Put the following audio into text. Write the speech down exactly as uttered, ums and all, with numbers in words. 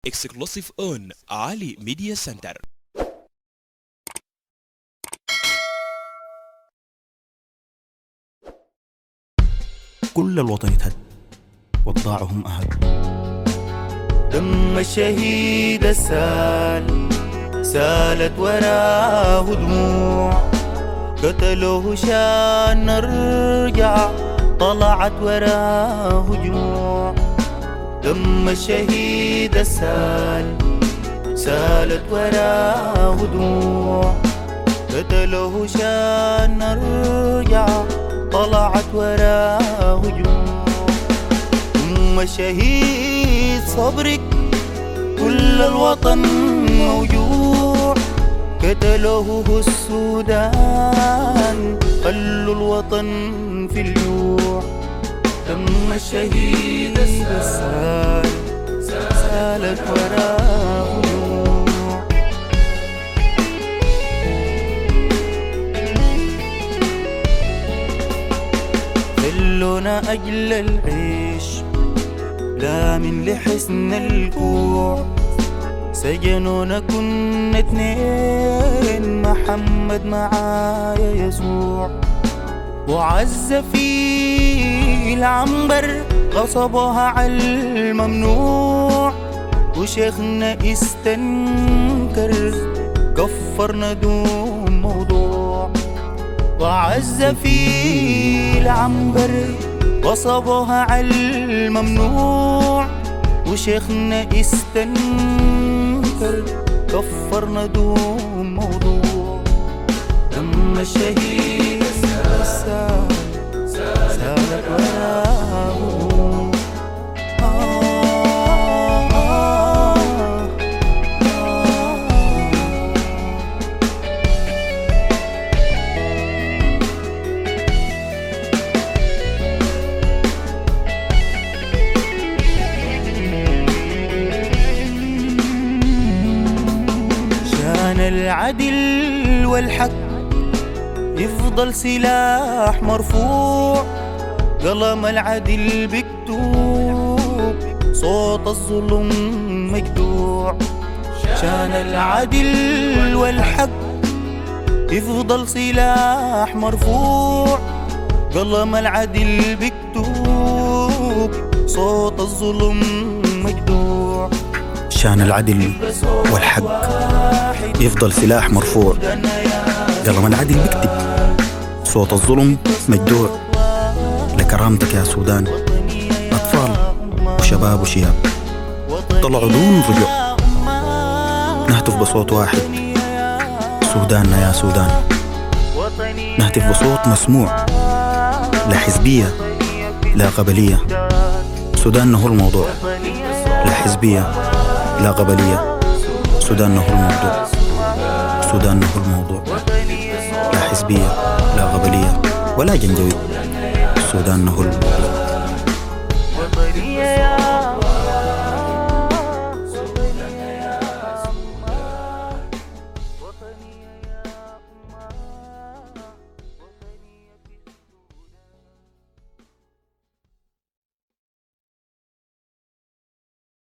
Exclusive on Ali Media Center. كل الوطن اتهد وضاعهم أهل. دم الشهيد السال سالت وراه دموع، قتلوه شان نرجع طلعت وراه جموع. دم الشهيد السال سالت وراه دموع، قتلوه شان نرجع طلعت وراه جموع. أم الشهيد صبرك كل الوطن موجوع، قتلوه السودان خلوا الوطن في الجوع. دم الشهيد السال سالت وراه دموع. خلونا أجل العيش لا من لحسن الكوع، سجنونا كنا اتنين محمد معايا يسوع. وعز في العنبر غصبوها على الممنوع، وشيخنا استنكر كفرنا دون موضوع. وعز في العنبر غصبوها على الممنوع، وشيخنا استنكر كفرنا دون موضوع. دم الشهيد السال سالت وراه آه آه آه. شان العدل والحق يفضل سلاح مرفوع، قلم العدل بكتوب صوت الظلم مجدوع. شان العدل والحق يفضل سلاح مرفوع، قلم العدل بكتوب صوت الظلم مجدوع. شان العدل والحق يفضل سلاح مرفوع، قلم العدل بيكتب صوت الظلم مجدوع. لكرامتك يا سودان أطفال وشباب وشياب طلعوا دون رجوع، نهتف بصوت واحد سوداننا يا سودان. نهتف بصوت مسموع، لا حزبية لا قبلية، سوداننا هو الموضوع. لا حزبية لا قبلية، سوداننا هو الموضوع. سوداننا هو الموضوع. لا حزبية لا قبلية ولا جنجوي، سوداننا هو الموضوع.